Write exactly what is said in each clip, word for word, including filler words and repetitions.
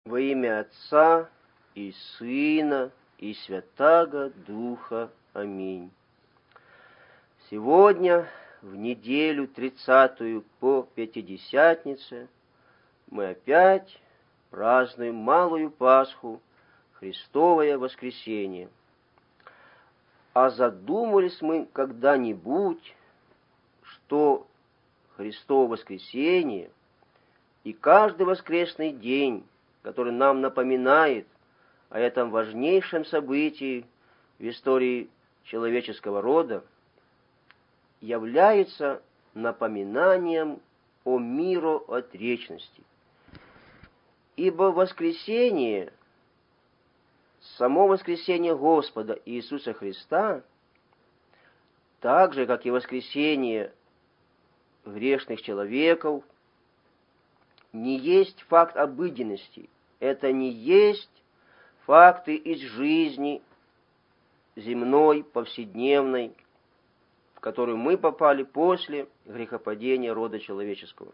Во имя Отца и Сына и Святаго Духа. Аминь. Сегодня, в неделю тридцатую по Пятидесятнице, мы опять празднуем Малую Пасху, Христовое Воскресение. А задумались мы когда-нибудь, что Христово Воскресение и каждый воскресный день, который нам напоминает о этом важнейшем событии в истории человеческого рода, является напоминанием о мироотречности. Ибо воскресение, само воскресение Господа Иисуса Христа, так же, как и воскресение грешных человеков, не есть факт обыденности, это не есть факты из жизни земной, повседневной, в которую мы попали после грехопадения рода человеческого.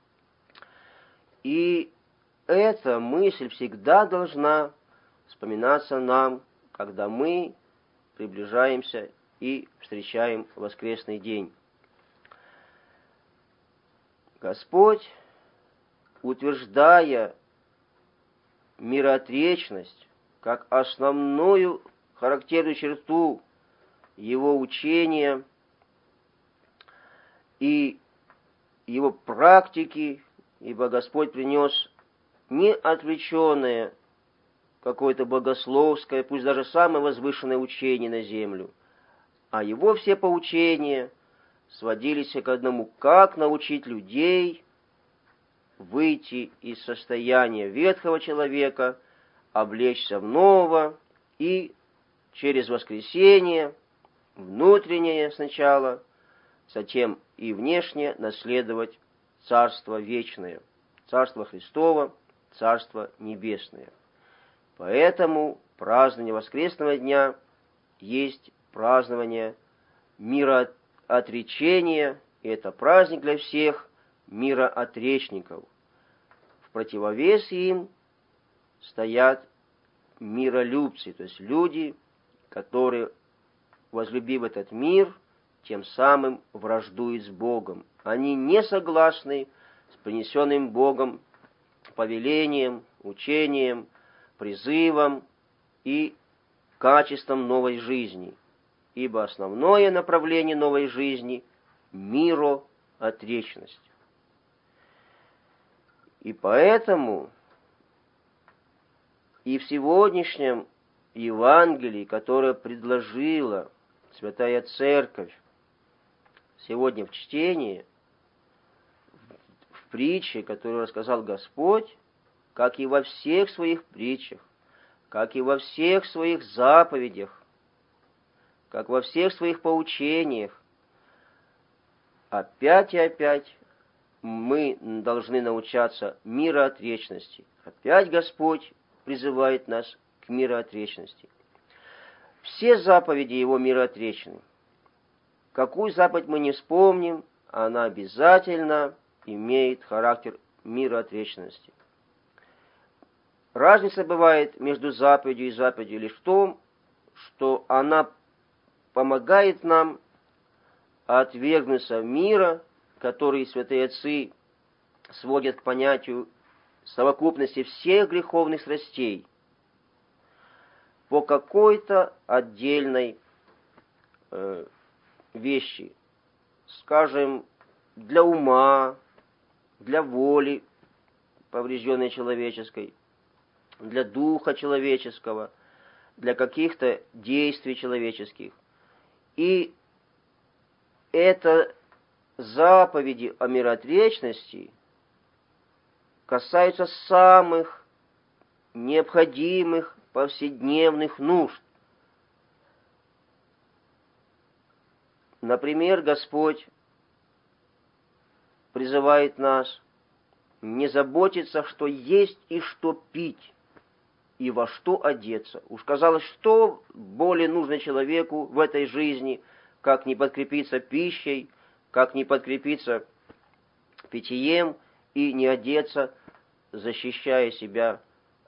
И эта мысль всегда должна вспоминаться нам, когда мы приближаемся и встречаем воскресный день. Господь, утверждая мироотречность как основную характерную черту его учения и его практики, ибо Господь принес не отвлеченное какое-то богословское, пусть даже самое возвышенное учение на землю, а его все поучения сводились к одному: как научить людей выйти из состояния ветхого человека, облечься в нового и через воскресение, внутреннее сначала, затем и внешнее, наследовать Царство Вечное, Царство Христово, Царство Небесное. Поэтому празднование воскресного дня есть празднование мироотречения, и это праздник для всех мироотречников. В противовес им стоят миролюбцы, то есть люди, которые, возлюбив этот мир, тем самым враждуют с Богом. Они не согласны с принесенным Богом повелением, учением, призывом и качеством новой жизни, ибо основное направление новой жизни — мироотречность. И поэтому и в сегодняшнем Евангелии, которое предложила Святая Церковь сегодня в чтении, в притче, которую рассказал Господь, как и во всех своих притчах, как и во всех своих заповедях, как во всех своих поучениях, опять и опять мы должны научаться мироотречности. Опять Господь призывает нас к мироотречности. Все заповеди Его мироотречны. Какую заповедь мы не вспомним, она обязательно имеет характер мироотречности. Разница бывает между заповедью и заповедью лишь в том, что она помогает нам отвергнуться мира, который святые отцы сводят к понятию совокупности всех греховных страстей по какой-то отдельной э, вещи, скажем, для ума, для воли, поврежденной человеческой, для духа человеческого, для каких-то действий человеческих. И это заповеди о мироотречности касаются самых необходимых повседневных нужд. Например, Господь призывает нас не заботиться, что есть и что пить, и во что одеться. Уж казалось, что более нужно человеку в этой жизни, как не подкрепиться пищей, как не подкрепиться питьем и не одеться, защищая себя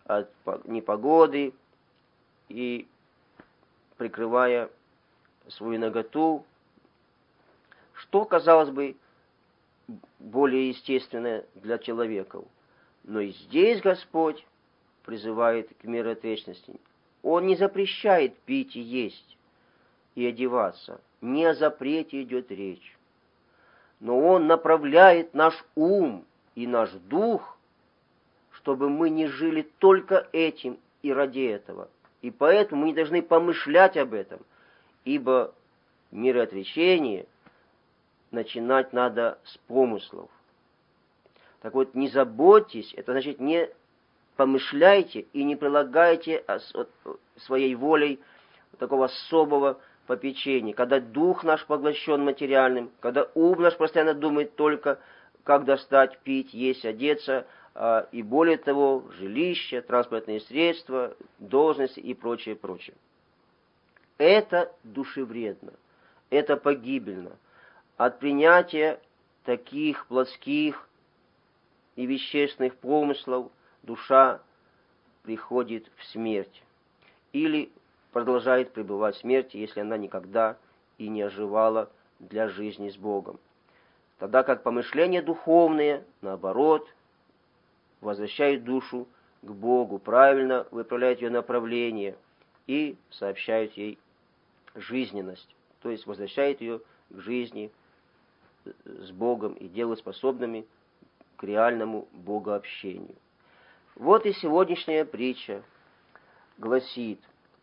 от непогоды и прикрывая свою наготу, что, казалось бы, более естественное для человека. Но и здесь Господь призывает к миротворчности. Он не запрещает пить и есть, и одеваться. Не о запрете идет речь. Но Он направляет наш ум и наш дух, чтобы мы не жили только этим и ради этого. И поэтому мы не должны помышлять об этом, ибо мироотречение начинать надо с помыслов. Так вот, не заботьтесь, это значит, не помышляйте и не прилагайте своей волей такого особого попечения, когда дух наш поглощен материальным, когда ум наш постоянно думает только, как достать, пить, есть, одеться, и более того, жилище, транспортные средства, должности и прочее, прочее. Это душевредно, это погибельно. От принятия таких плотских и вещественных помыслов душа приходит в смерть или продолжает пребывать в смерти, если она никогда и не оживала для жизни с Богом. Тогда как помышления духовные, наоборот, возвращают душу к Богу, правильно выправляют ее направление и сообщают ей жизненность, то есть возвращают ее к жизни с Богом и делают способными к реальному богообщению. Вот и сегодняшняя притча гласит: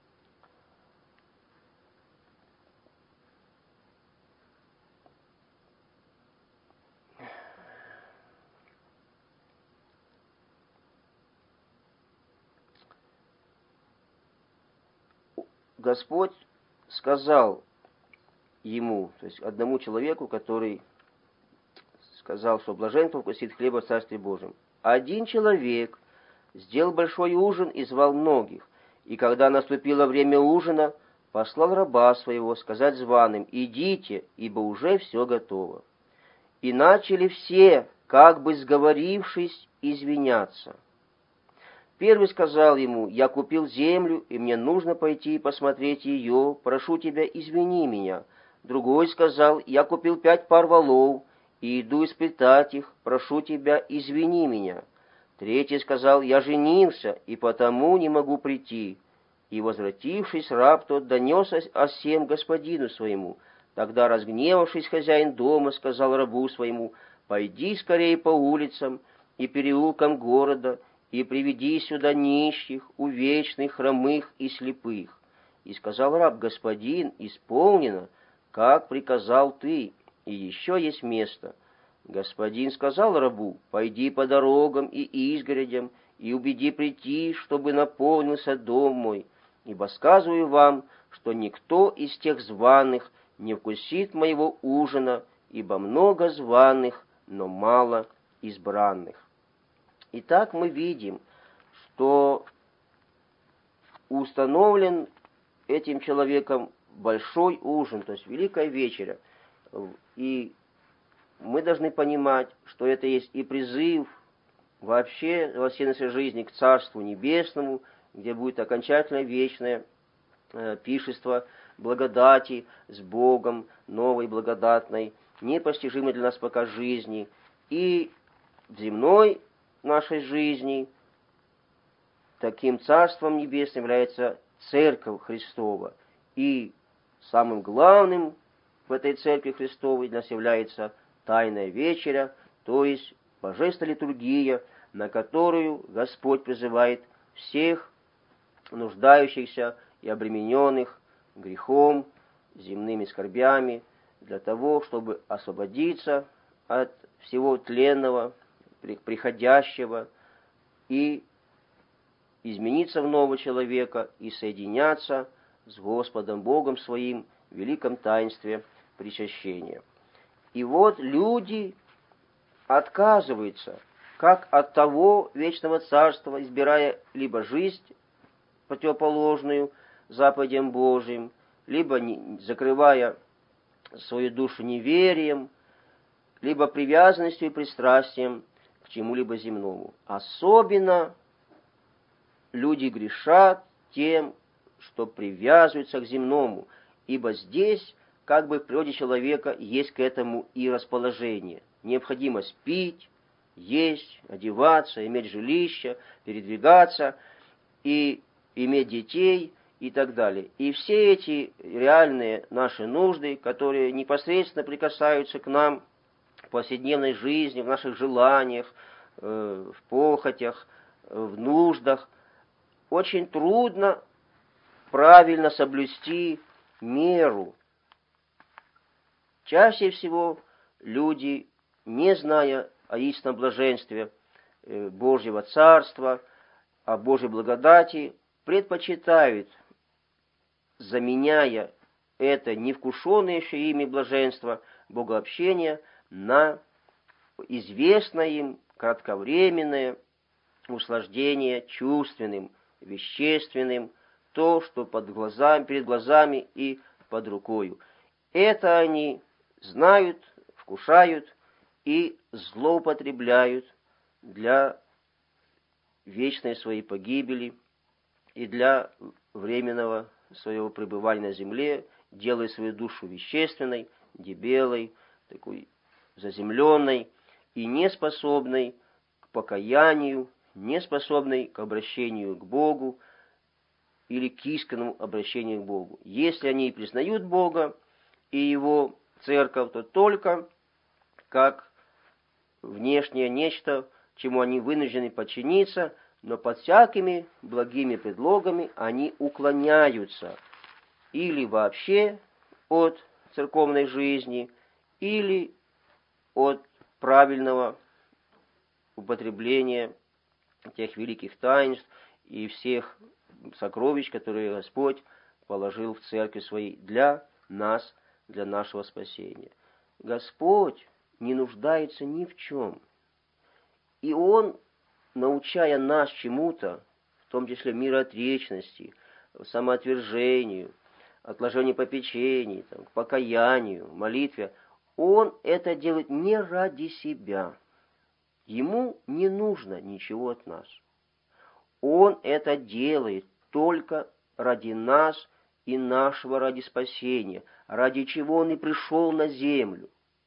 Господь сказал ему, то есть одному человеку, который сказал, что блажен, кто вкусит хлеба в Царстве Божьем. Один человек сделал большой ужин и звал многих, и когда наступило время ужина, послал раба своего сказать званым: идите, ибо уже все готово. И начали все, как бы сговорившись, извиняться. Первый сказал ему: я купил землю, и мне нужно пойти и посмотреть ее, прошу тебя, извини меня. Другой сказал: я купил пять пар волов, и иду испытать их, прошу тебя, извини меня. Третий сказал: я женился, и потому не могу прийти. И, возвратившись, раб тот донес о сем господину своему. Тогда, разгневавшись, хозяин дома сказал рабу своему: пойди скорее по улицам и переулкам города, и приведи сюда нищих, увечных, хромых и слепых. И сказал раб: господин, исполнено, как приказал ты, и еще есть место. Господин сказал рабу: пойди по дорогам и изгородям, и убеди прийти, чтобы наполнился дом мой. Ибо сказываю вам, что никто из тех званых не вкусит моего ужина, ибо много званых, но мало избранных. Итак, мы видим, что установлен этим человеком большой ужин, то есть великая вечеря. И мы должны понимать, что это есть и призыв вообще во всей нашей жизни к Царству Небесному, где будет окончательное вечное э, пиршество благодати с Богом, новой благодатной, непостижимой для нас пока жизни. И в земной нашей жизни таким Царством Небесным является Церковь Христова. И самым главным в этой Церкви Христовой для нас является Тайная Вечеря, то есть Божественная литургия, на которую Господь призывает всех нуждающихся и обремененных грехом, земными скорбями, для того, чтобы освободиться от всего тленного, приходящего, и измениться в нового человека, и соединяться с Господом Богом своим в великом таинстве причащения. И вот люди отказываются, как от того вечного царства, избирая либо жизнь противоположную заповедям Божьим, либо не, закрывая свою душу неверием, либо привязанностью и пристрастием к чему-либо земному. Особенно люди грешат тем, что привязываются к земному, ибо здесь, как бы в природе человека, есть к этому и расположение. Необходимость пить, есть, одеваться, иметь жилище, передвигаться и иметь детей и так далее. И все эти реальные наши нужды, которые непосредственно прикасаются к нам в повседневной жизни, в наших желаниях, в похотях, в нуждах, очень трудно правильно соблюсти меру. Чаще всего люди, не зная о истинном блаженстве Божьего Царства, о Божьей благодати, предпочитают, заменяя это невкушенное еще ими блаженство, богообщение, на известное им кратковременное услаждение чувственным, вещественным, то, что под глазами, перед глазами и под рукою. Это они знают, вкушают и злоупотребляют для вечной своей погибели и для временного своего пребывания на земле, делая свою душу вещественной, дебелой, такой заземленной и неспособной к покаянию, неспособной к обращению к Богу или к истинному обращению к Богу. Если они и признают Бога и Его церковь, то только как внешнее нечто, чему они вынуждены подчиниться, но под всякими благими предлогами они уклоняются или вообще от церковной жизни, или от правильного употребления тех великих таинств и всех сокровищ, которые Господь положил в церкви своей для нас, для нашего спасения. Господь не нуждается ни в чем. И Он, научая нас чему-то, в том числе мироотречности, самоотвержению, отложению попечений, там, к покаянию, молитве, Он это делает не ради себя. Ему не нужно ничего от нас. Он это делает только ради нас и нашего ради спасения, ради чего Он и пришел на землю.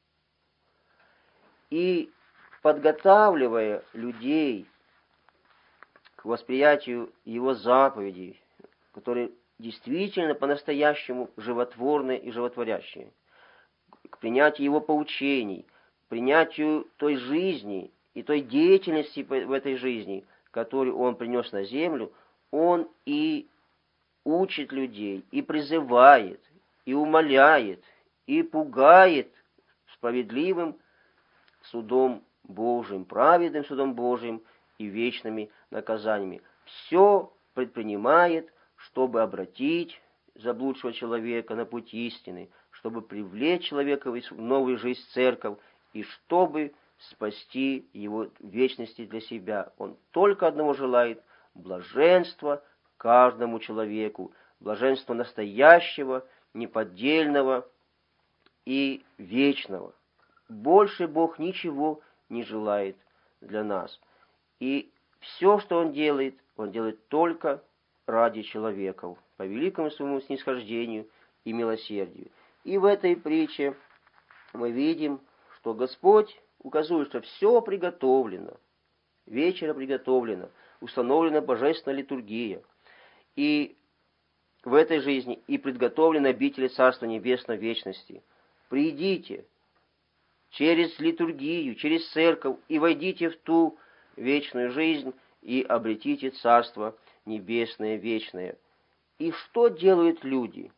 И подготавливая людей к восприятию Его заповедей, которые действительно по-настоящему животворные и животворящие, к принятию Его поучений, к принятию той жизни и той деятельности в этой жизни, которую Он принес на землю, Он и учит людей, и призывает, и умоляет, и пугает справедливым судом Божьим, праведным судом Божьим и вечными наказаниями. Все предпринимает, чтобы обратить заблудшего человека на путь истины, чтобы привлечь человека в новую жизнь церковь и чтобы спасти его в вечности для себя. Он только одного желает – блаженства каждому человеку, блаженства настоящего, неподдельного и вечного. Больше Бог ничего не желает для нас. И все, что Он делает, Он делает только ради человеков, по великому своему снисхождению и милосердию. И в этой притче мы видим, что Господь указывает, что все приготовлено, вечера приготовлено, установлена божественная литургия. И в этой жизни и предготовлены обители Царства Небесного вечности. Придите через литургию, через церковь и войдите в ту вечную жизнь и обретите Царство Небесное вечное. И что делают люди?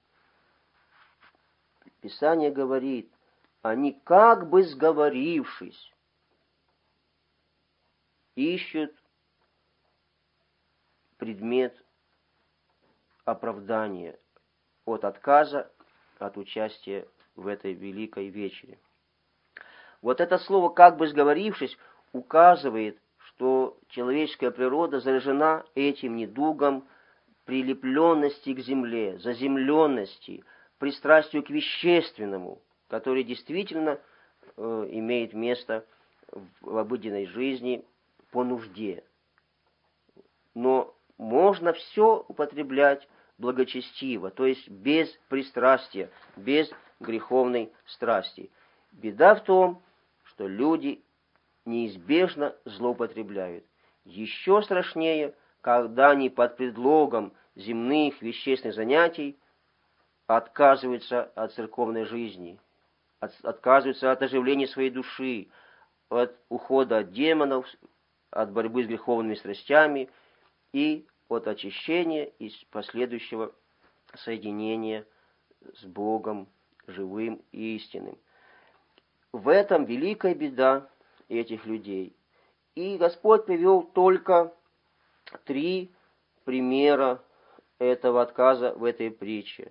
Писание говорит, они как бы сговорившись, ищут предмет оправдания от отказа от участия в этой великой вечере. Вот это слово «как бы сговорившись» указывает, что человеческая природа заражена этим недугом прилепленности к земле, заземленности, пристрастию к вещественному, который действительно э, имеет место в обыденной жизни по нужде. Но может можно все употреблять благочестиво, то есть без пристрастия, без греховной страсти. Беда в том, что люди неизбежно злоупотребляют. Еще страшнее, когда они под предлогом земных вещественных занятий отказываются от церковной жизни, от, отказываются от оживления своей души, от ухода от демонов, от борьбы с греховными страстями и от очищения и последующего соединения с Богом живым и истинным. В этом великая беда этих людей. И Господь привел только три примера этого отказа в этой притче.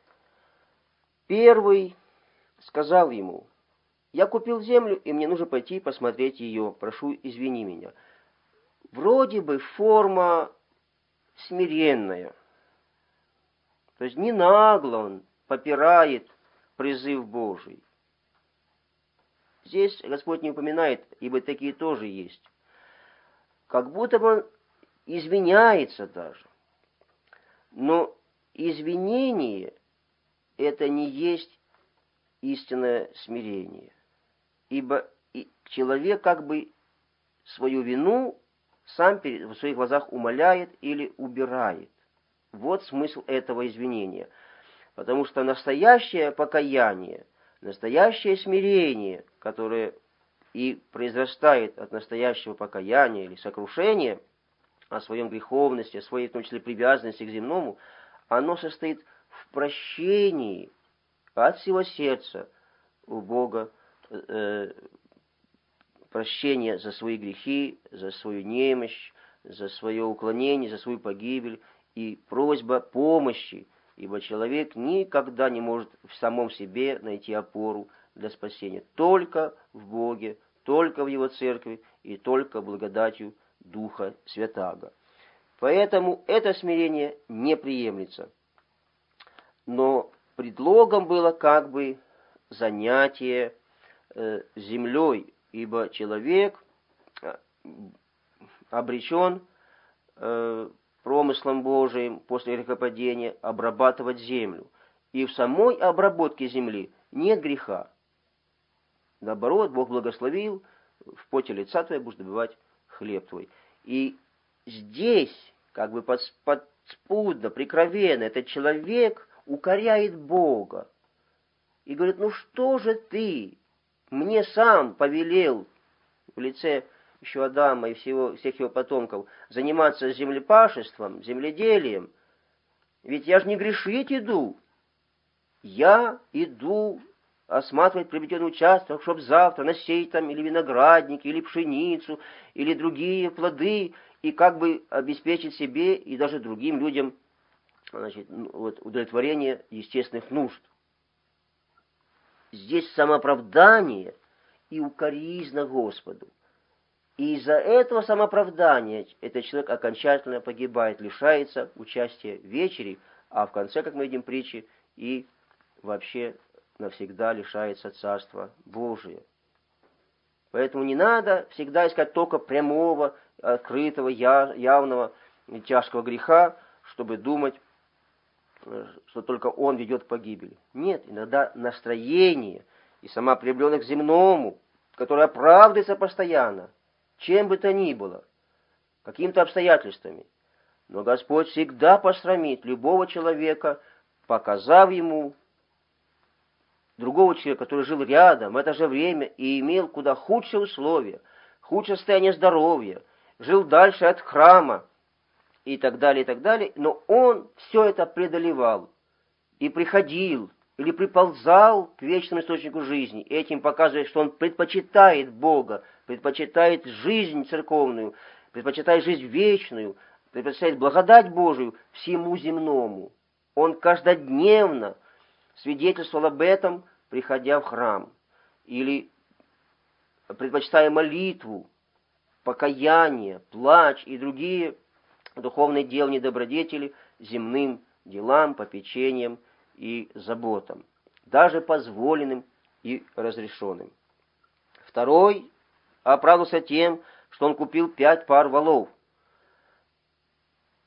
Первый сказал ему: «Я купил землю, и мне нужно пойти посмотреть ее. Прошу, извини меня». Вроде бы форма смиренная. То есть не нагло он попирает призыв Божий. Здесь Господь не упоминает, ибо такие тоже есть. Как будто бы он извиняется даже. Но извинение — это не есть истинное смирение. Ибо человек как бы свою вину сам в своих глазах умаляет или убирает. Вот смысл этого извинения. Потому что настоящее покаяние, настоящее смирение, которое и произрастает от настоящего покаяния или сокрушения о своем греховности, о своей, в том числе, привязанности к земному, оно состоит в прощении от всего сердца у Бога, э, прощение за свои грехи, за свою немощь, за свое уклонение, за свою погибель и просьба помощи, ибо человек никогда не может в самом себе найти опору для спасения. Только в Боге, только в Его Церкви и только благодатью Духа Святаго. Поэтому это смирение не приемлется. Но предлогом было как бы занятие э, землей, ибо человек обречен э, промыслом Божиим после грехопадения обрабатывать землю. И в самой обработке земли нет греха. Наоборот, Бог благословил, в поте лица твоего будешь добывать хлеб твой. И здесь, как бы подспудно, прикровенно, этот человек укоряет Бога. И говорит: ну что же ты мне сам повелел в лице еще Адама и всего, всех его потомков заниматься землепашеством, земледелием? Ведь я же не грешить иду. Я иду осматривать приобретенный участок, чтобы завтра насеять там или виноградник, или пшеницу, или другие плоды, и как бы обеспечить себе и даже другим людям, значит, вот, удовлетворение естественных нужд. Здесь самооправдание и укоризна Господу. И из-за этого самооправдания этот человек окончательно погибает, лишается участия в вечере, а в конце, как мы видим в притче, и вообще навсегда лишается Царства Божия. Поэтому не надо всегда искать только прямого, открытого, явного, тяжкого греха, чтобы думать, что только он ведет к погибели. Нет, иногда настроение и сама приближенность к земному, которая оправдывается постоянно, чем бы то ни было, какими-то обстоятельствами. Но Господь всегда посрамит любого человека, показав ему другого человека, который жил рядом в это же время и имел куда худшие условия, худшее состояние здоровья, жил дальше от храма и так далее, и так далее. Но он все это преодолевал и приходил или приползал к вечному источнику жизни, этим показывая, что он предпочитает Бога, предпочитает жизнь церковную, предпочитает жизнь вечную, предпочитает благодать Божию всему земному. Он каждодневно свидетельствовал об этом, приходя в храм, или предпочитая молитву, покаяние, плач и другие духовные делания добродетели земным делам, попечениям и заботам, даже позволенным и разрешенным. Второй оправдался тем, что он купил пять пар волов.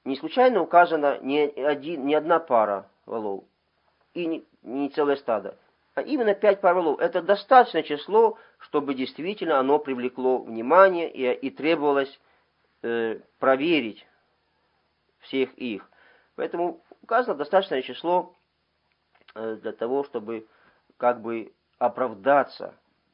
не случайно указана не, один, не одна пара волов и не, не целое стадо, а именно пять пар волов. Это достаточное число, чтобы действительно оно привлекло внимание и, и требовалось э, проверить всех их. Поэтому указано достаточное число э, для того, чтобы как бы оправдаться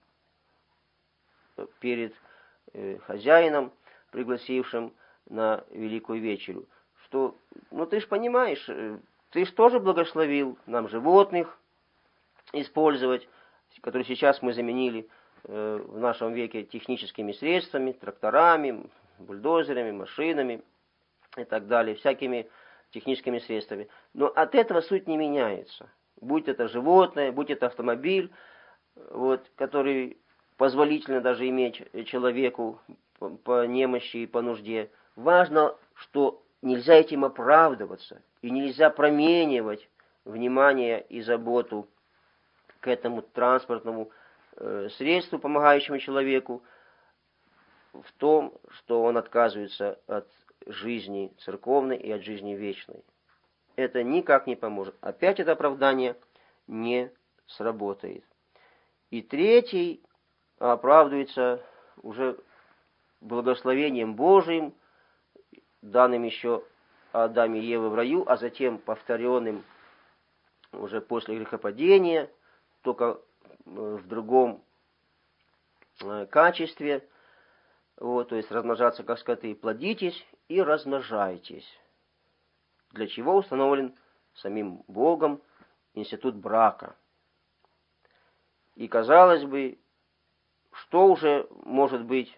перед э, хозяином, пригласившим на великую вечерю. Что, ну ты ж понимаешь, э, ты ж тоже благословил нам животных использовать, которые сейчас мы заменили э, в нашем веке техническими средствами, тракторами, бульдозерами, машинами и так далее, всякими техническими средствами. Но от этого суть не меняется. Будь это животное, будь это автомобиль, вот, который позволительно даже иметь человеку по, по немощи и по нужде. Важно, что нельзя этим оправдываться, и нельзя променивать внимание и заботу к этому транспортному э, средству, помогающему человеку, в том, что он отказывается от жизни церковной и от жизни вечной. Это никак не поможет. Опять это оправдание не сработает. И третий оправдывается уже благословением Божиим, данным еще Адаме и Еве в раю, а затем повторенным уже после грехопадения, только в другом качестве, вот, то есть размножаться как скоты, плодитесь и размножайтесь, для чего установлен самим Богом институт брака. И, казалось бы, что уже может быть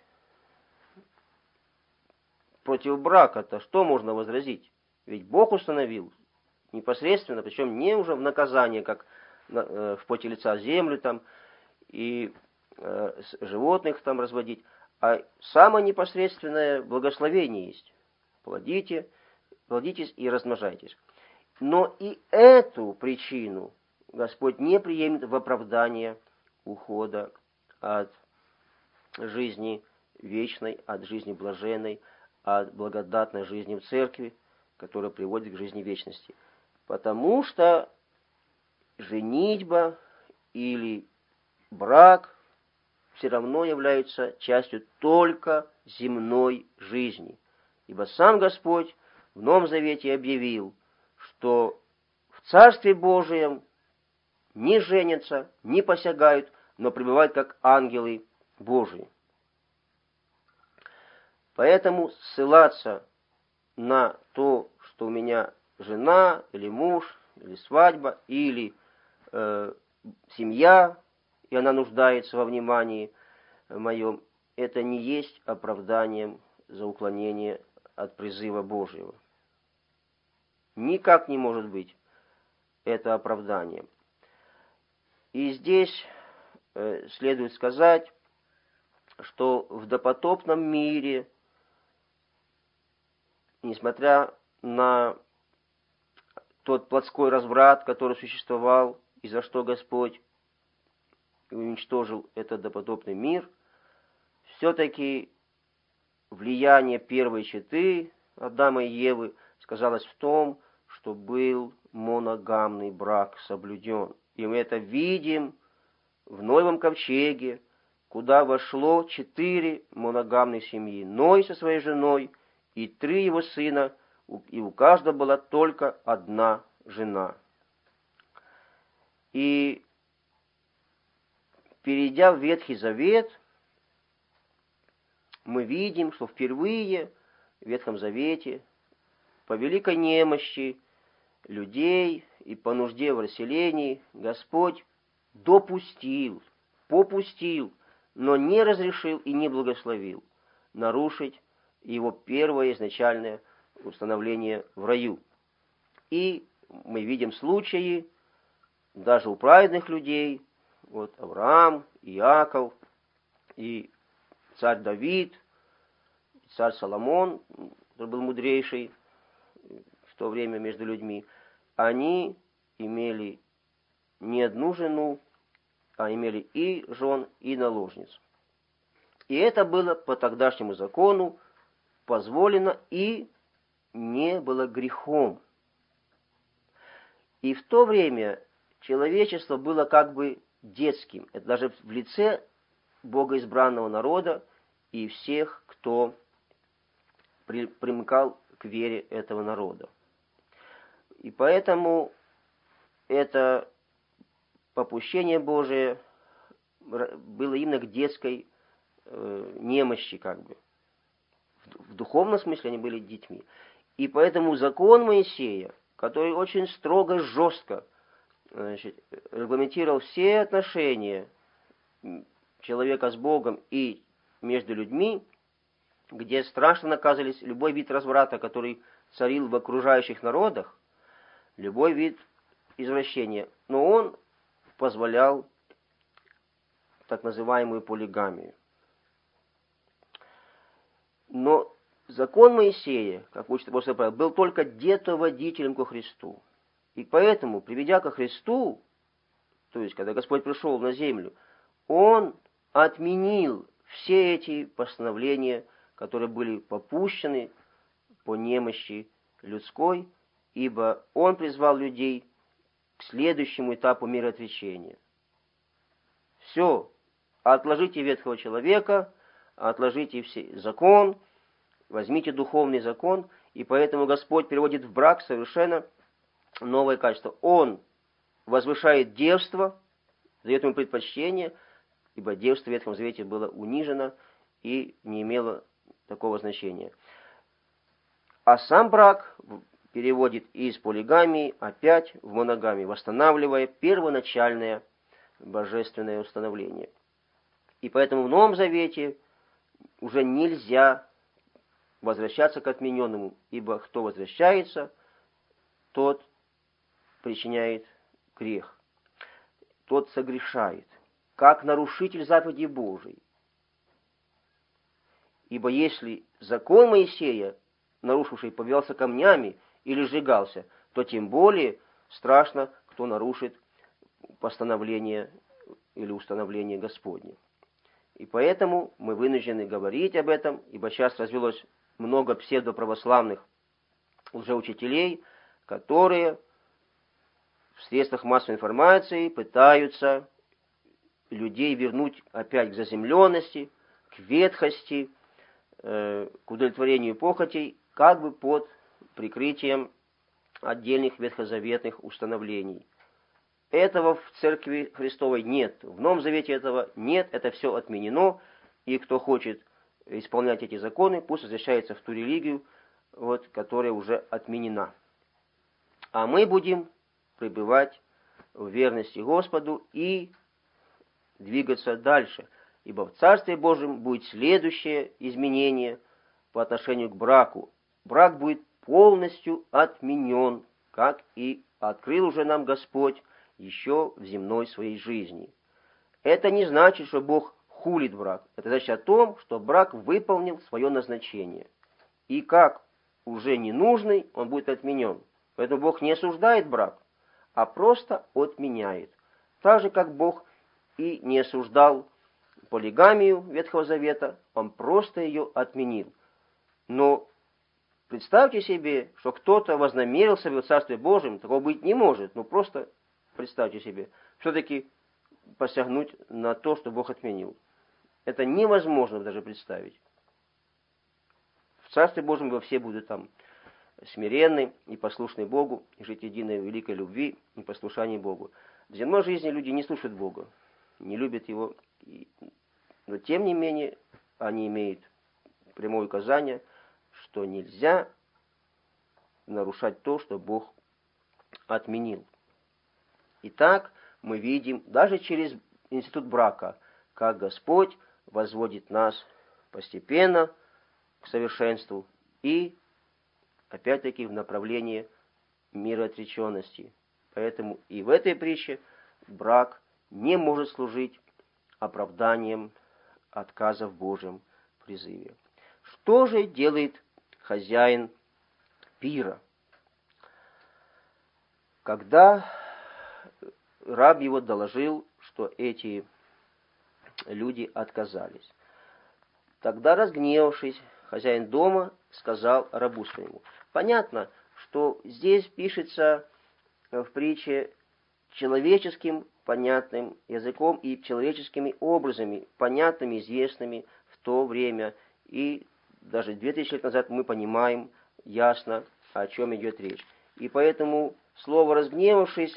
против брака-то, что можно возразить? Ведь Бог установил непосредственно, причем не уже в наказание, как в поте лица землю там и э, животных там разводить, а самое непосредственное благословение есть. Плодите, плодитесь и размножайтесь. Но и эту причину Господь не приемет в оправдание ухода от жизни вечной, от жизни блаженной, от благодатной жизни в церкви, которая приводит к жизни вечности. Потому что женитьба или брак все равно являются частью только земной жизни. Ибо сам Господь в Новом Завете объявил, что в Царстве Божием не женятся, не посягают, но пребывают как ангелы Божии. Поэтому ссылаться на то, что у меня жена или муж, или свадьба, или э, семья, и она нуждается во внимании моем, это не есть оправданием за уклонение от призыва Божьего. Никак не может быть это оправданием. И здесь э, следует сказать, что в допотопном мире, несмотря на тот плотской разврат, который существовал, и за что Господь уничтожил этот допотопный мир, все-таки влияние первой четы Адама и Евы сказалось в том, что был моногамный брак соблюден. И мы это видим в Ноевом ковчеге, куда вошло четыре моногамные семьи. Ной со своей женой и три его сына, и у каждого была только одна жена. И перейдя в Ветхий Завет, мы видим, что впервые в Ветхом Завете по великой немощи людей и по нужде в расселении Господь допустил, попустил, но не разрешил и не благословил нарушить его первое изначальное установление в раю. И мы видим случаи даже у праведных людей, вот Авраам, Иаков и царь Давид, царь Соломон, который был мудрейший в то время между людьми, они имели не одну жену, а имели и жен, и наложниц. И это было по тогдашнему закону позволено и не было грехом. И в то время человечество было как бы детским. Это даже в лице богоизбранного народа и всех, кто при, примыкал к вере этого народа. И поэтому это попущение Божие было именно к детской э, немощи, как бы. В, в духовном смысле они были детьми. И поэтому закон Моисея, который очень строго, жестко, значит, регламентировал все отношения человека с Богом и между людьми, где страшно наказывались любой вид разврата, который царил в окружающих народах, любой вид извращения. Но он позволял так называемую полигамию. Но закон Моисея, как учит апостол Павел, был только детоводителем ко Христу. И поэтому, приведя ко Христу, то есть, когда Господь пришел на землю, Он отменил все эти постановления, которые были попущены по немощи людской, ибо Он призвал людей к следующему этапу мироотречения. Все, отложите ветхого человека, отложите все закон, возьмите духовный закон, и поэтому Господь переводит в брак совершенно новое качество. Он возвышает девство, дает ему предпочтение, ибо девство в Ветхом Завете было унижено и не имело такого значения. А сам брак переводит из полигамии опять в моногамию, восстанавливая первоначальное божественное установление. И поэтому в Новом Завете уже нельзя возвращаться к отмененному, ибо кто возвращается, тот причиняет грех, тот согрешает, как нарушитель заповедей Божией. Ибо если закон Моисея, нарушивший, побивался камнями или сжигался, то тем более страшно, кто нарушит постановление или установление Господне. И поэтому мы вынуждены говорить об этом, ибо сейчас развелось много псевдоправославных лжеучителей, которые в средствах массовой информации пытаются людей вернуть опять к заземленности, к ветхости, к удовлетворению похотей, как бы под прикрытием отдельных ветхозаветных установлений. Этого в Церкви Христовой нет. В Новом Завете этого нет, это все отменено, и кто хочет исполнять эти законы, пусть возвращается в ту религию, вот, которая уже отменена. А мы будем пребывать в верности Господу и двигаться дальше, ибо в Царстве Божьем будет следующее изменение по отношению к браку. Брак будет полностью отменен, как и открыл уже нам Господь еще в земной своей жизни. Это не значит, что Бог хулит брак. Это значит о том, что брак выполнил свое назначение. И как уже ненужный, он будет отменен. Поэтому Бог не осуждает брак, а просто отменяет. Так же, как Бог и не осуждал полигамию Ветхого Завета, Он просто ее отменил. Но представьте себе, что кто-то вознамерился в Царстве Божьем, такого быть не может. Ну просто представьте себе, все-таки посягнуть на то, что Бог отменил. Это невозможно даже представить. В Царстве Божьем во все будут там смиренны и послушны Богу, и жить единой великой любви и послушании Богу. В земной жизни люди не слушают Бога, не любят Его, но тем не менее они имеют прямое указание, что нельзя нарушать то, что Бог отменил. Итак, мы видим даже через институт брака, как Господь возводит нас постепенно к совершенству и опять-таки в направлении мироотреченности. Поэтому и в этой притче брак не может служить оправданием отказа в Божьем призыве. Что же делает хозяин пира? Когда раб его доложил, что эти люди отказались. Тогда, разгневавшись, хозяин дома сказал рабу своему: понятно, что здесь пишется в притче человеческим понятным языком и человеческими образами, понятными, известными в то время. И даже две тысячи лет назад мы понимаем ясно, о чем идет речь. И поэтому слово «разгневавшись»,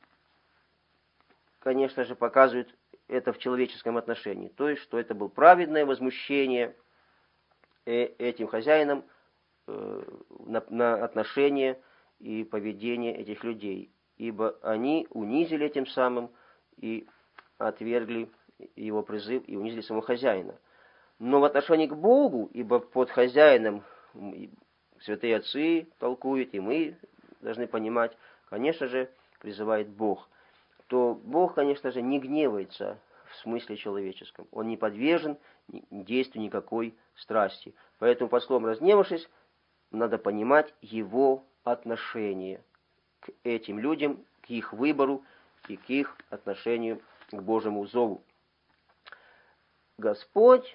конечно же, показывает это в человеческом отношении. То есть, что это было праведное возмущение этим хозяином на, на отношение и поведение этих людей. Ибо они унизили этим самым и отвергли его призыв и унизили самого хозяина. Но в отношении к Богу, ибо под хозяином святые отцы толкуют, и мы должны понимать, конечно же, призывает Бог, то Бог, конечно же, не гневается в смысле человеческом. Он не подвержен действию никакой страсти. Поэтому под словом «разгневавшись» надо понимать его отношение к этим людям, к их выбору и к их отношению к Божьему зову. Господь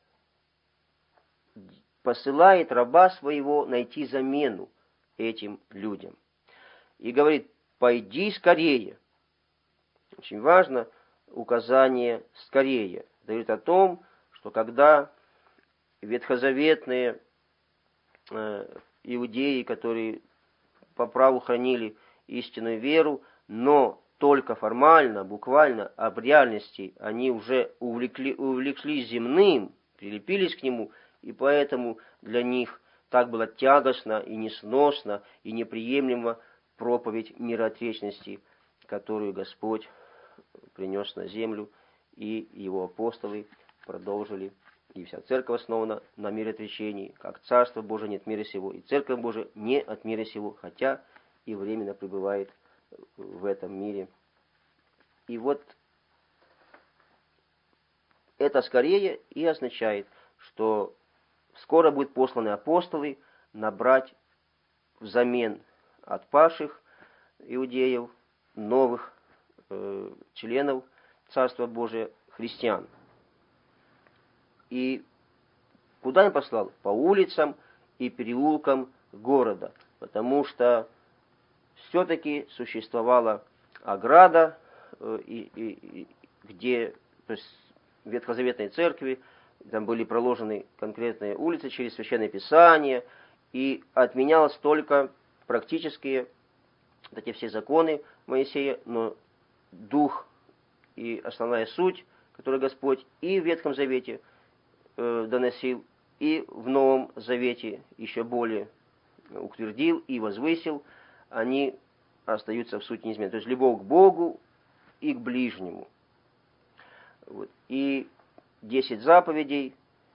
посылает раба своего найти замену этим людям. И говорит: «Пойди скорее». Очень важно указание «скорее». Говорит о том, что когда ветхозаветные э, иудеи, которые по праву хранили истинную веру, но только формально, буквально, а в реальности они уже увлекли, увлеклись земным, прилепились к нему, и поэтому для них так было тягостно и несносно и неприемлемо проповедь мироотечности, которую Господь принес на землю, и его апостолы продолжили, и вся церковь основана на мироотречении, как Царство Божие не от мира сего, и Церковь Божия не от мира сего, хотя и временно пребывает в этом мире. И вот это скорее и означает, что скоро будут посланы апостолы набрать взамен отпавших иудеев новых э, членов Царства Божия, христиан. И куда он послал? По улицам и переулкам города, потому что все-таки существовала ограда, э, и, и, и, где, то есть в Ветхозаветной церкви, там были проложены конкретные улицы через Священное Писание, и отменялось только практические вот эти все законы Моисея, но дух и основная суть, которую Господь и в Ветхом Завете э, доносил, и в Новом Завете еще более утвердил и возвысил, они остаются в сути неизменны. То есть любовь к Богу и к ближнему. Вот. И десять заповедей,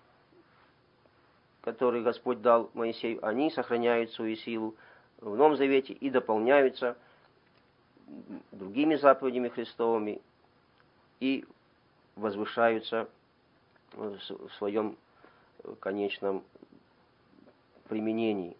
которые Господь дал Моисею, они сохраняют свою силу в Новом Завете и дополняются другими заповедями Христовыми и возвышаются в своем конечном применении.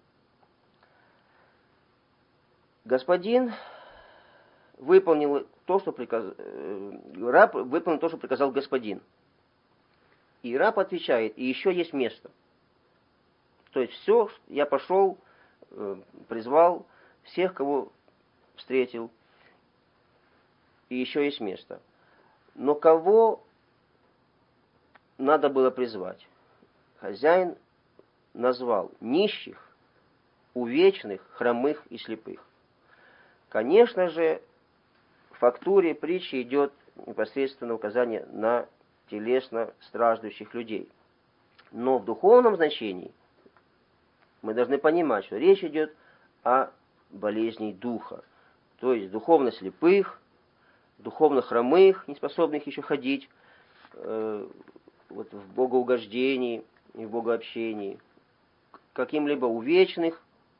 Господин выполнил то, что приказ... раб выполнил то, что приказал господин. И раб отвечает: и еще есть место. То есть все, я пошел, призвал всех, кого встретил, и еще есть место. Но кого надо было призвать? Хозяин назвал нищих, увечных, хромых и слепых. Конечно же, в фактуре притчи идет непосредственно указание на телесно страждущих людей. Но в духовном значении мы должны понимать, что речь идет о болезни духа. То есть духовно слепых, духовно хромых, неспособных еще ходить э, вот в богоугождении и в богообщении, каким-либо увечных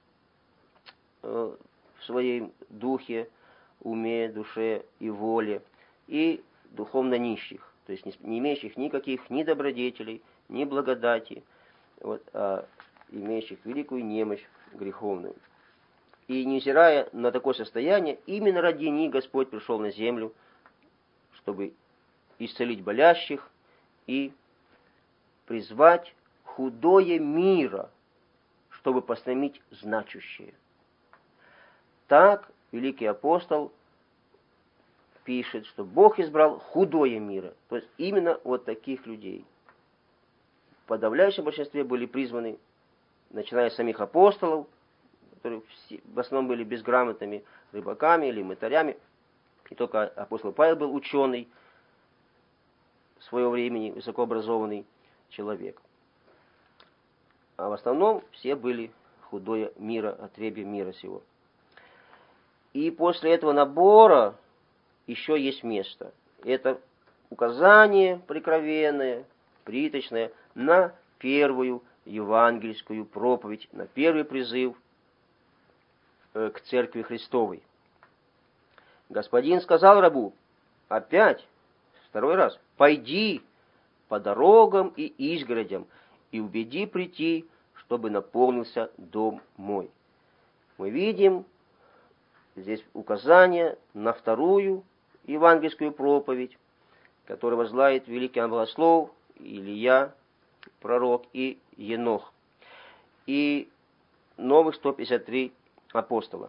э, в своем духе, уме, душе и воле, и духовно нищих, то есть не имеющих никаких ни добродетелей, ни благодати, вот, а имеющих великую немощь греховную. И невзирая на такое состояние, именно ради них Господь пришел на землю, чтобы исцелить болящих и призвать худое мира, чтобы постромить значущее. Так великий апостол пишет, что Бог избрал худое мира, то есть именно вот таких людей. В подавляющем большинстве были призваны, начиная с самих апостолов, которые все, в основном были безграмотными рыбаками или мытарями, и только апостол Павел был ученый, в свое время высокообразованный человек. А в основном все были худое мира, отребье мира сего. И после этого набора еще есть место. Это указание прикровенное, приточное на первую евангельскую проповедь, на первый призыв к Церкви Христовой. Господин сказал рабу, опять, второй раз, пойди по дорогам и изгородям и убеди прийти, чтобы наполнился дом мой. Мы видим здесь указание на вторую евангельскую проповедь, которую возглавит великий богослов Илия, пророк, и Енох, и новых сто пятьдесят три апостола.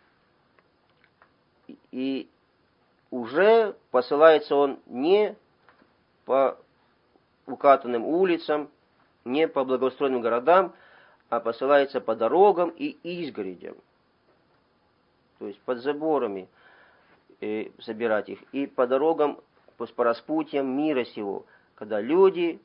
И уже посылается он не по укатанным улицам, не по благоустроенным городам, а посылается по дорогам и изгородям, то есть под заборами э, собирать их, и по дорогам, по распутьям мира сего, когда люди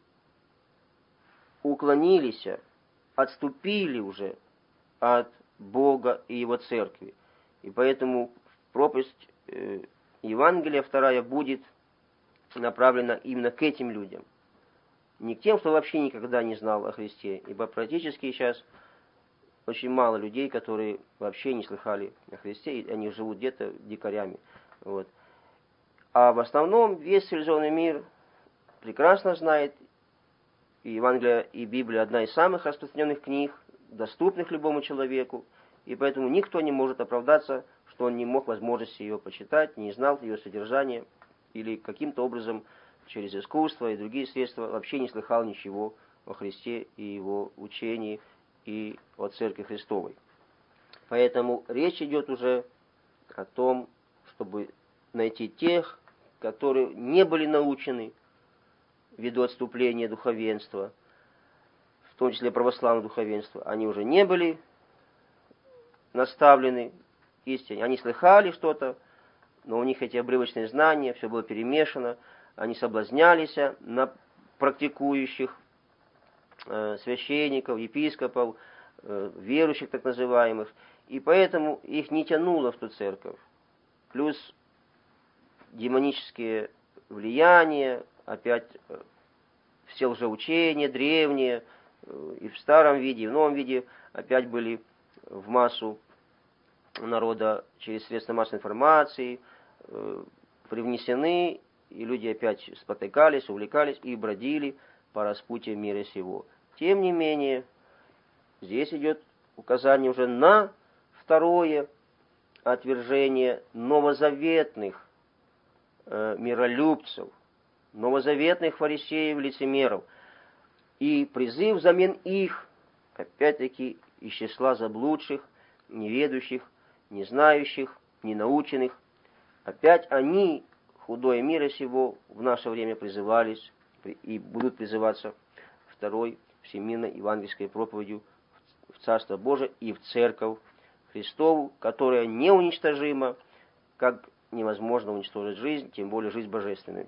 уклонились, отступили уже от Бога и Его Церкви. И поэтому проповедь э, Евангелия вторая будет направлена именно к этим людям. Не к тем, кто вообще никогда не знал о Христе, ибо практически сейчас очень мало людей, которые вообще не слыхали о Христе, и они живут где-то дикарями. Вот. А в основном весь цивилизованный мир прекрасно знает, и Евангелие и Библия одна из самых распространенных книг, доступных любому человеку, и поэтому никто не может оправдаться, что он не мог возможности ее почитать, не знал ее содержания, или каким-то образом через искусство и другие средства вообще не слыхал ничего о Христе и Его учении и о Церкви Христовой. Поэтому речь идет уже о том, чтобы найти тех, которые не были научены ввиду отступления духовенства, в том числе православного духовенства. Они уже не были наставлены истине. Они слыхали что-то, но у них эти обрывочные знания, все было перемешано, они соблазнялись на практикующих э, священников, епископов, э, верующих так называемых, и поэтому их не тянуло в ту церковь. Плюс демонические влияния, опять э, все лжеучения древние, э, и в старом виде, и в новом виде опять были в массу народа через средства массовой информации э, привнесены, и люди опять спотыкались, увлекались и бродили по распутью мира сего. Тем не менее, здесь идет указание уже на второе отвержение новозаветных э, миролюбцев, новозаветных фарисеев, лицемеров, и призыв взамен их, опять-таки, из числа заблудших, неведущих, не знающих, ненаученных. Опять они, худое мира сего, в наше время призывались и будут призываться второй всемирной евангельской проповедью в Царство Божие и в Церковь Христову, которая неуничтожима, как невозможно уничтожить жизнь, тем более жизнь божественную.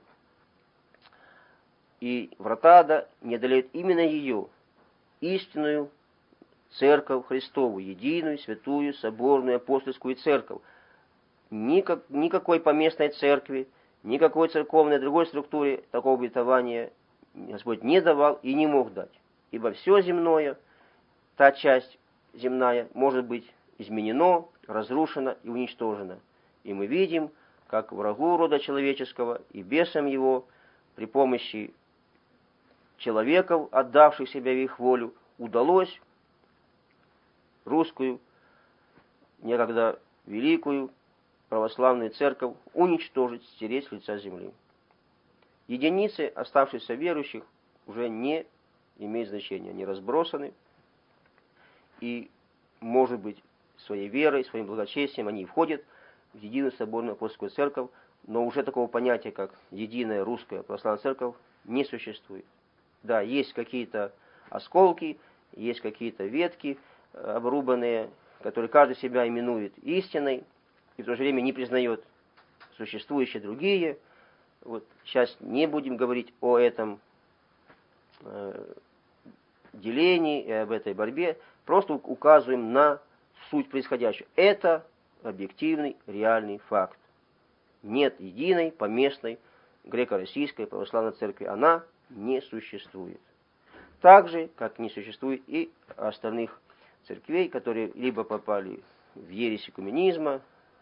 И врата ада не одолеют именно ее, истинную Церковь Христову, единую, святую, соборную, апостольскую церковь. Никак, никакой поместной церкви, никакой церковной другой структуре такого обетования Господь не давал и не мог дать. Ибо все земное, та часть земная, может быть изменено, разрушено и уничтожено. И мы видим, как врагу рода человеческого и бесам его при помощи человеков, отдавших себя в их волю, удалось русскую, некогда великую православную церковь уничтожить, стереть с лица земли. Единицы оставшихся верующих уже не имеют значения, они разбросаны. и, может быть, своей верой, своим благочестием они входят в единую соборную апостольскую церковь, но уже такого понятия, как единая русская православная церковь, не существует. Да, есть какие-то осколки, есть какие-то ветки обрубанные, которые каждый себя именует истиной, и в то же время не признает существующие другие. Вот сейчас не будем говорить о этом э, делении и об этой борьбе, просто указываем на суть происходящего. Это объективный, реальный факт. Нет единой поместной греко-российской православной церкви. Она не существует. Так же, как не существует и остальных церквей, которые либо попали в ересь экуменизма,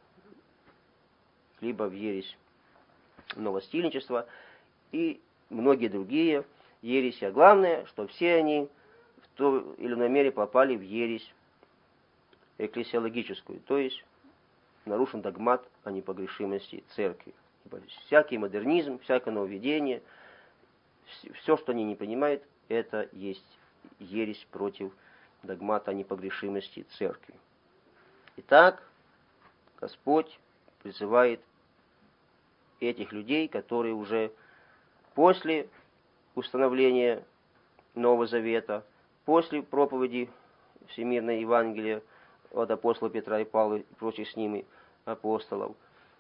либо в ересь новостильничества и многие другие ереси. А главное, что все они в той или иной мере попали в ересь экклесиологическую, то есть нарушен догмат о непогрешимости церкви. Всякий модернизм, всякое нововведение, все, что они не понимают, это есть ересь против догмата о непогрешимости церкви. Итак, Господь призывает этих людей, которые уже после установления Нового Завета, после проповеди Всемирной Евангелия от апостола Петра и Павла и прочих с ними апостолов,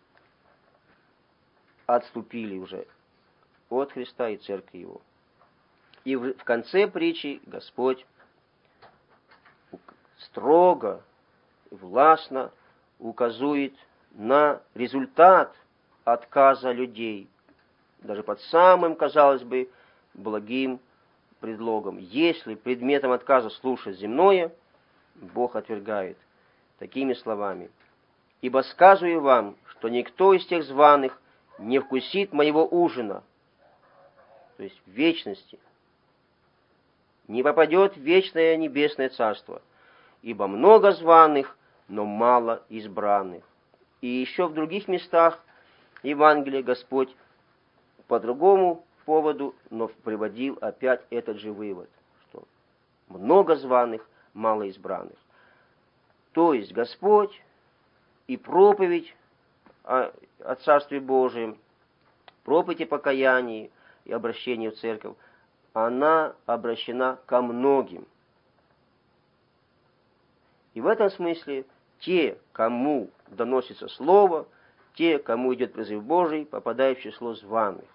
отступили уже от Христа и Церкви Его. И в конце притчи Господь строго и властно указывает на результат отказа людей, даже под самым, казалось бы, благим предлогом. Если предметом отказа слушать земное, Бог отвергает такими словами: «Ибо сказываю вам, что никто из тех званых не вкусит моего ужина», то есть в вечности, не попадет в вечное небесное царство, ибо много званых, но мало избранных. И еще в других местах Евангелия Господь по другому поводу, но приводил опять этот же вывод, что много званых, мало избранных. То есть Господь и проповедь о, о Царстве Божьем, проповедь о покаянии и обращении в церковь, она обращена ко многим. И в этом смысле те, кому доносится Слово, те, кому идет призыв Божий, попадают в число званых.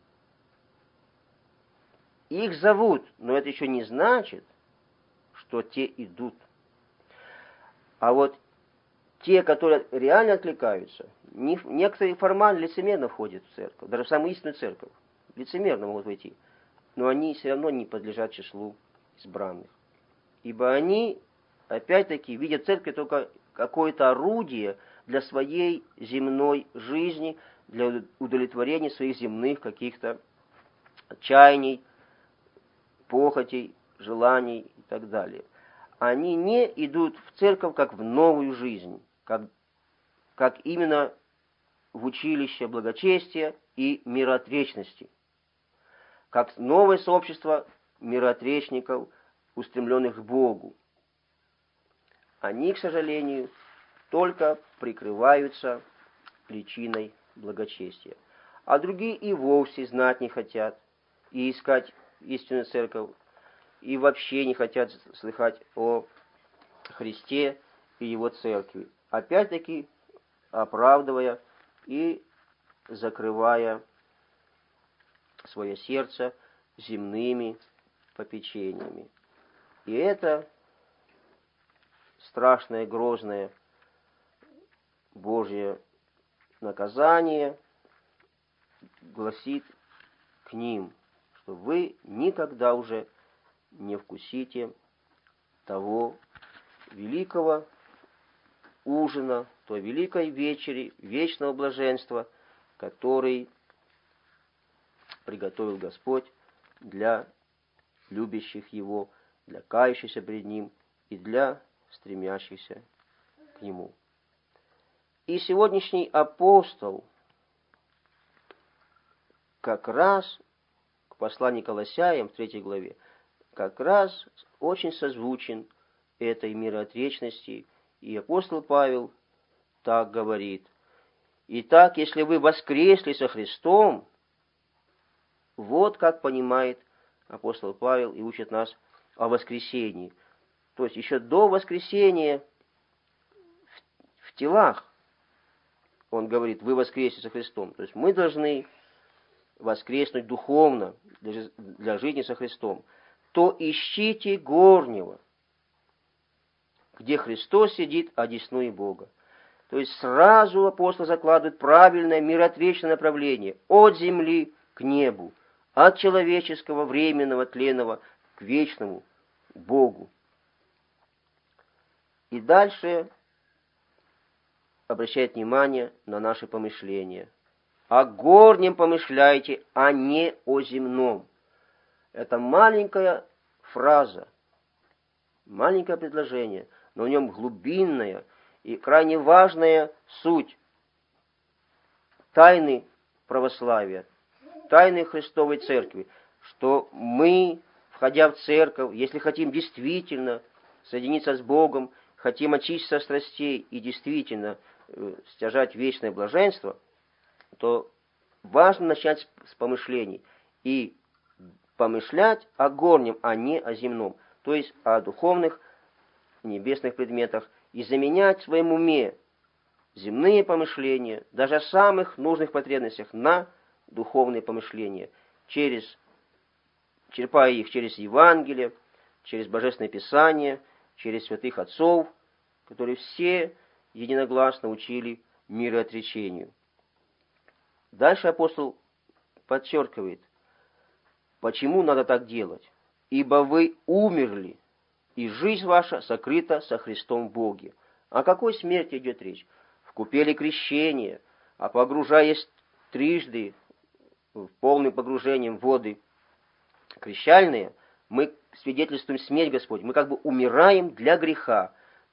Их зовут, но это еще не значит, что те идут. А вот те, которые реально откликаются, некоторые формально, лицемерно входят в церковь, даже в самую истинную церковь, лицемерно могут войти, но они все равно не подлежат числу избранных. Ибо они, опять-таки, видят в церкви только какое-то орудие для своей земной жизни, для удовлетворения своих земных каких-то чаяний, похотей, желаний и так далее. Они не идут в церковь как в новую жизнь, как, как именно в училище благочестия и мироотречности, как новое сообщество мироотречников, устремленных к Богу. Они, к сожалению, только прикрываются личиной благочестия. А другие и вовсе знать не хотят и искать истинную церковь, и вообще не хотят слыхать о Христе и Его церкви. Опять-таки оправдывая и закрывая свое сердце земными попечениями. И это страшное, грозное Божье наказание гласит к ним, что вы никогда уже не вкусите того великого ужина, той великой вечери, вечного блаженства, который приготовил Господь для любящих Его, для кающихся пред Ним и для стремящихся к Нему. И сегодняшний апостол как раз к посланию Колоссянам в третьей главе как раз очень созвучен этой мироотречности. И апостол Павел так говорит. Итак, если вы воскресли со Христом, вот как понимает апостол Павел и учит нас о воскресении. То есть еще до воскресения в, в телах, он говорит, вы воскресли со Христом. То есть мы должны воскреснуть духовно для, для жизни со Христом. То ищите горнего, где Христос сидит одесную Бога. То есть сразу апостол закладывает правильное мироотречное направление от земли к небу, от человеческого, временного, тленного к вечному Богу. И дальше обращает внимание на наши помышления. О горнем помышляйте, а не о земном. Это маленькая фраза, маленькое предложение, но в нем глубинная и крайне важная суть тайны православия, тайны Христовой Церкви, что мы, входя в церковь, если хотим действительно соединиться с Богом, хотим очиститься от страстей и действительно э, стяжать вечное блаженство, то важно начать с помышлений и помышлять о горнем, а не о земном, то есть о духовных небесных предметах, и заменять в своем уме земные помышления, даже о самых нужных потребностях, на духовные помышления, через, черпая их через Евангелие, через Божественное Писание, через святых отцов, которые все единогласно учили мироотречению. Дальше апостол подчеркивает, почему надо так делать. «Ибо вы умерли, и жизнь ваша сокрыта со Христом в Боге». О какой смерти идет речь? В купели крещения, а погружаясь трижды в полным погружением в воды крещальные, мы свидетельствуем смерть Господь. Мы как бы умираем для греха.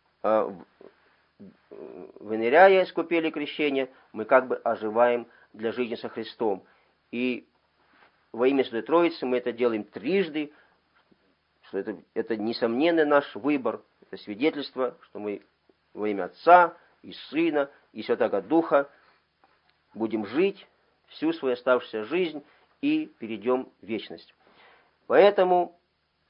Выныряя из купели крещения, мы как бы оживаем для жизни со Христом. И во имя Святой Троицы мы это делаем трижды, что это, это несомненный наш выбор, это свидетельство, что мы во имя Отца и Сына и Святого Духа будем жить всю свою оставшуюся жизнь и перейдем в вечность. Поэтому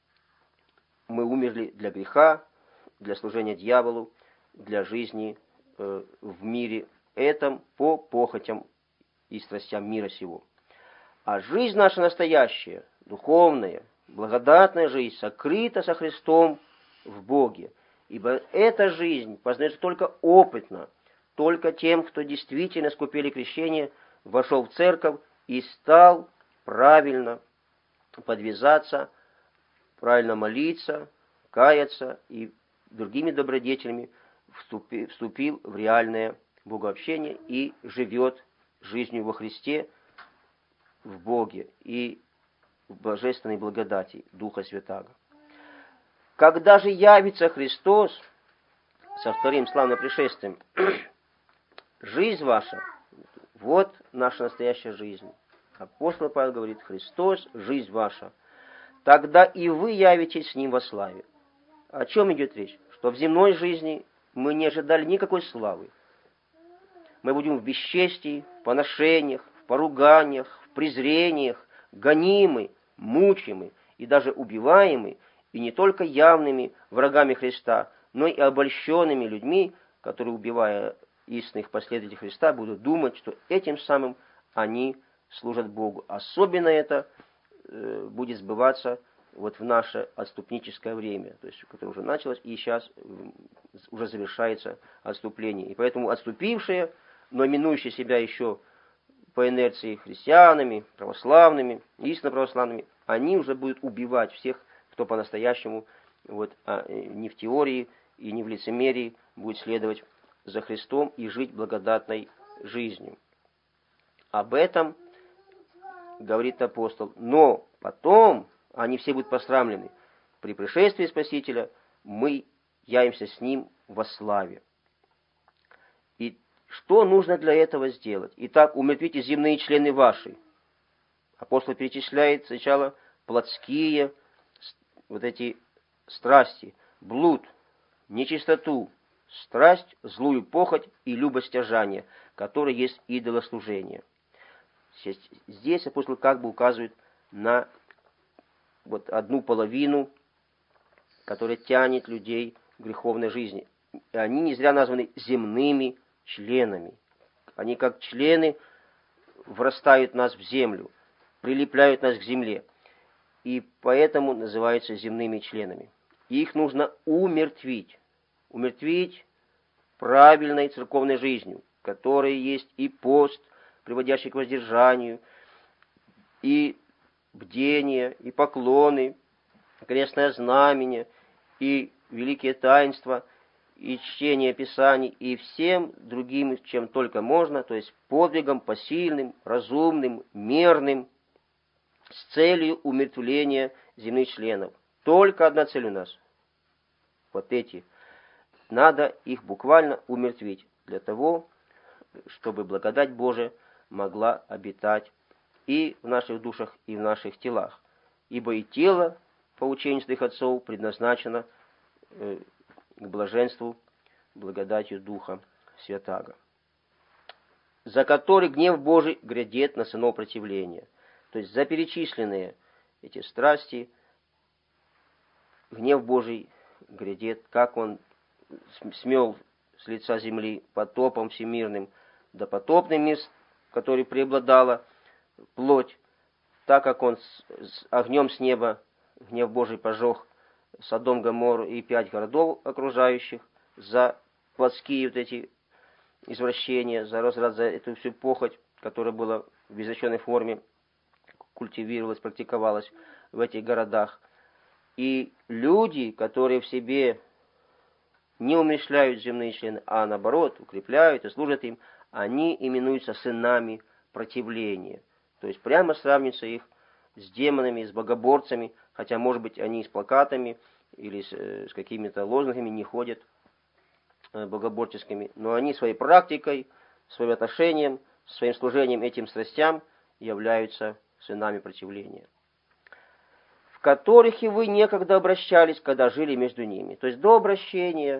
мы умерли для греха, для служения дьяволу, для жизни э, в мире этом по похотям и страстям мира сего. А жизнь наша настоящая, духовная, благодатная жизнь сокрыта со Христом в Боге. Ибо эта жизнь познается только опытно, только тем, кто действительно с купели крещения вошел в церковь и стал правильно подвязаться, правильно молиться, каяться и другими добродетелями вступил, вступил в реальное богообщение и живет жизнью во Христе, в Боге и в божественной благодати Духа Святаго. Когда же явится Христос со вторым славным пришествием, жизнь ваша, вот наша настоящая жизнь. Апостол Павел говорит, Христос, жизнь ваша. Тогда и вы явитесь с Ним во славе. О чем идет речь? Что в земной жизни мы не ожидали никакой славы. Мы будем в бесчестии, в поношениях, в поруганиях, в презрениях, гонимы, мучимы и даже убиваемы, и не только явными врагами Христа, но и обольщенными людьми, которые, убивая истинных последователей Христа, будут думать, что этим самым они служат Богу. Особенно это э, будет сбываться вот в наше отступническое время, то есть, которое уже началось, и сейчас уже завершается отступление. И поэтому отступившие, но именующие себя еще по инерции христианами, православными, истинно православными, они уже будут убивать всех, кто по-настоящему вот, а, не в теории и не в лицемерии будет следовать за Христом и жить благодатной жизнью. Об этом говорит апостол. Но потом они все будут посрамлены. При пришествии Спасителя мы явимся с Ним во славе. И что нужно для этого сделать? Итак, умертвите земные члены ваши. Апостол перечисляет сначала плотские вот эти страсти, блуд, нечистоту, страсть, злую похоть и любостяжание, которые есть идолослужение. Здесь апостол как бы указывает на вот одну половину, которая тянет людей к греховной жизни. И они не зря названы земными членами. Они как члены врастают нас в землю, прилепляют нас к земле, и поэтому называются земными членами. Их нужно умертвить. Умертвить правильной церковной жизнью, которая есть и пост, приводящий к воздержанию, и бдение, и поклоны, крестное знамение, и великие таинства, и чтение Писаний, и всем другим, чем только можно, то есть подвигом посильным, разумным, мерным, с целью умертвления земных членов. Только одна цель у нас. Вот эти. Надо их буквально умертвить для того, чтобы благодать Божия могла обитать и в наших душах, и в наших телах. Ибо и тело, по учению святых отцов, предназначено э, к блаженству благодатью Духа Святаго, за который гнев Божий грядет на сынов противления. То есть за перечисленные эти страсти гнев Божий грядет, как он смел с лица земли потопом всемирным, да потопный мир, который преобладала плоть, так как он с, с огнем с неба, гнев Божий пожег Содом, Гоморру и пять городов окружающих за плотские вот эти извращения, за разврат, за эту всю похоть, которая была в извращенной форме, культивировалась, практиковалась в этих городах. И люди, которые в себе не умерщвляют земные члены, а наоборот укрепляют и служат им, они именуются сынами противления. То есть прямо сравнится их с демонами, с богоборцами, хотя, может быть, они с плакатами или с, с какими-то лозунгами не ходят э, богоборческими, но они своей практикой, своим отношением, своим служением этим страстям являются сынами противления, в которых и вы некогда обращались, когда жили между ними. То есть до обращения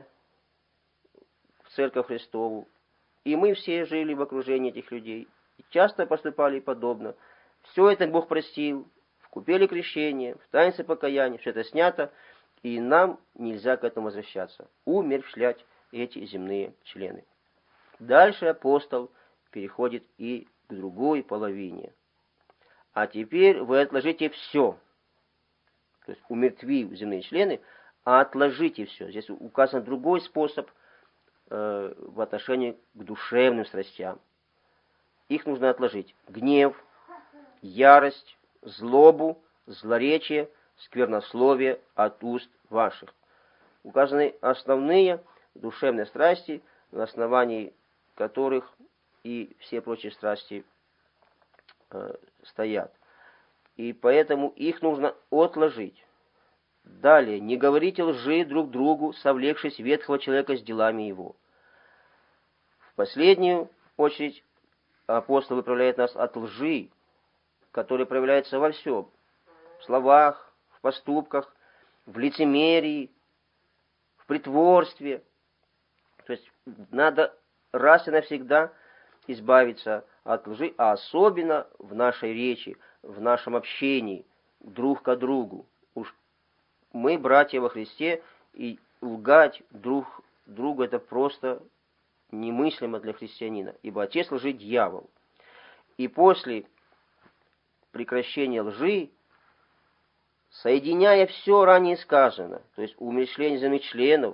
в Церковь Христову, и мы все жили в окружении этих людей, и часто поступали подобно. Все это Бог простил, в купеле крещения, в таинстве покаяния, все это снято, и нам нельзя к этому возвращаться, умерщвлять эти земные члены. Дальше апостол переходит и к другой половине. А теперь вы отложите все. То есть умертвив земные члены, а отложите все. Здесь указан другой способ э, в отношении к душевным страстям. Их нужно отложить. Гнев, ярость, злобу, злоречие, сквернословие от уст ваших. Указаны основные душевные страсти, на основании которых и все прочие страсти э, стоят. И поэтому их нужно отложить. Далее, не говорите лжи друг другу, совлекшись ветхого человека с делами его. В последнюю очередь апостол выправляет нас от лжи, которая проявляется во всем. В словах, в поступках, в лицемерии, в притворстве. То есть надо раз и навсегда избавиться от лжи, а особенно в нашей речи, в нашем общении друг к другу. Уж мы, братья во Христе, и лгать друг другу это просто немыслимо для христианина, ибо отец лжи дьявол. И после прекращения лжи, соединяя все ранее сказанное, то есть умерщвление земных членов,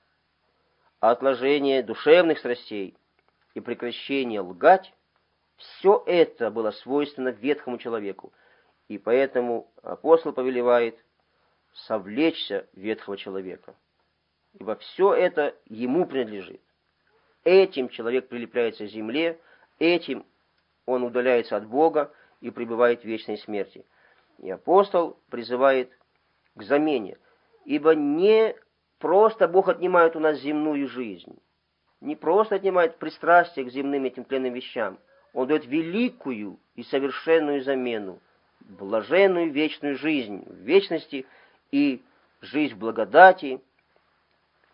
отложение душевных страстей и прекращение лгать, все это было свойственно ветхому человеку. И поэтому апостол повелевает совлечься ветхого человека. Ибо все это ему принадлежит. Этим человек прилепляется к земле, этим он удаляется от Бога и пребывает в вечной смерти. И апостол призывает к замене. Ибо не просто Бог отнимает у нас земную жизнь, не просто отнимает пристрастие к земным этим тленным вещам. Он дает великую и совершенную замену, блаженную вечную жизнь в вечности и жизнь в благодати, в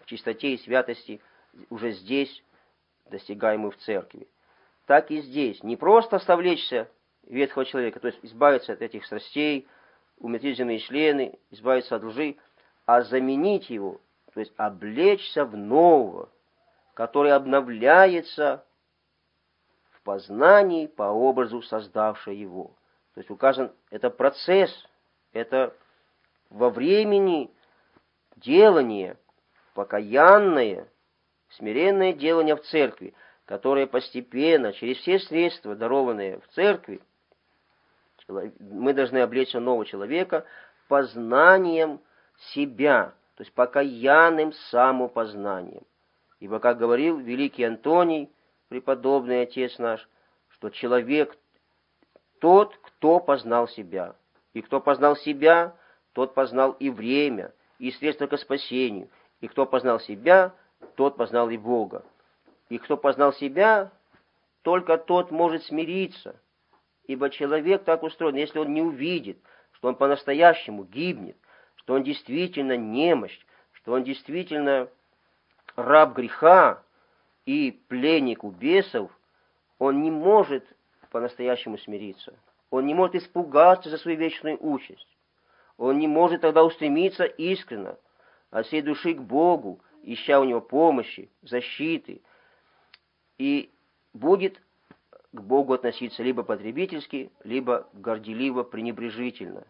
чистоте и святости уже здесь, достигаемой в церкви. Так и здесь. Не просто совлечься ветхого человека, то есть избавиться от этих страстей, умертвить земные члены, избавиться от лжи, а заменить его, то есть облечься в нового, который обновляется в познании по образу создавшего его. То есть указан это процесс, это во времени делание, покаянное, смиренное делание в церкви, которое постепенно, через все средства, дарованные в церкви, мы должны облечься нового человека познанием себя, то есть покаянным самопознанием. Ибо, как говорил великий Антоний, преподобный отец наш, что человек тот, кто познал себя. И кто познал себя, тот познал и время, и средства к спасению. И кто познал себя, тот познал и Бога. И кто познал себя, только тот может смириться. Ибо человек так устроен, если он не увидит, что он по-настоящему гибнет, что он действительно немощь, что он действительно раб греха и пленник у бесов, он не может по-настоящему смириться. Он не может испугаться за свою вечную участь. Он не может тогда устремиться искренно от всей души к Богу, ища у Него помощи, защиты, и будет к Богу относиться либо потребительски, либо горделиво, пренебрежительно.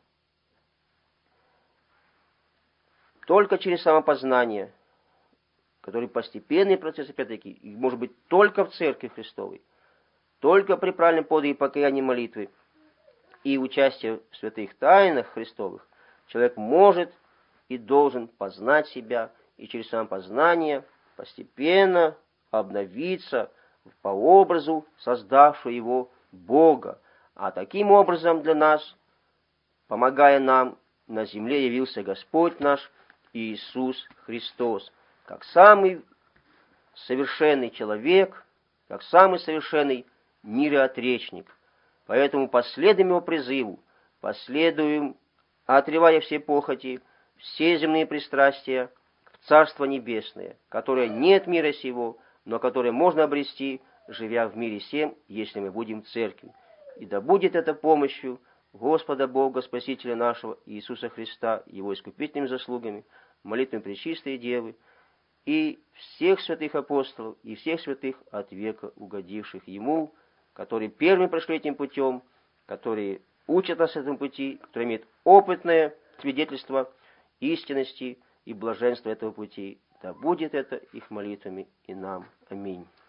Только через самопознание, который постепенный процесс, опять-таки, и может быть только в Церкви Христовой, только при правильном подвиге покаяния молитвы и участии в святых тайнах Христовых, человек может и должен познать себя, и через самопознание постепенно обновиться по образу создавшего его Бога. А таким образом для нас, помогая нам, на земле явился Господь наш Иисус Христос, как самый совершенный человек, как самый совершенный мироотречник. Поэтому последуем его призыву, последуем, отревая все похоти, все земные пристрастия, в Царство Небесное, которое нет мира сего, но которое можно обрести, живя в мире сем, если мы будем в церкви. И да будет это помощью Господа Бога, Спасителя нашего, Иисуса Христа, Его искупительными заслугами, молитвами Пречистой Девы, и всех святых апостолов, и всех святых от века угодивших Ему, которые первыми прошли этим путем, которые учат нас этому пути, которые имеют опытное свидетельство истинности и блаженства этого пути. Да будет это их молитвами и нам. Аминь.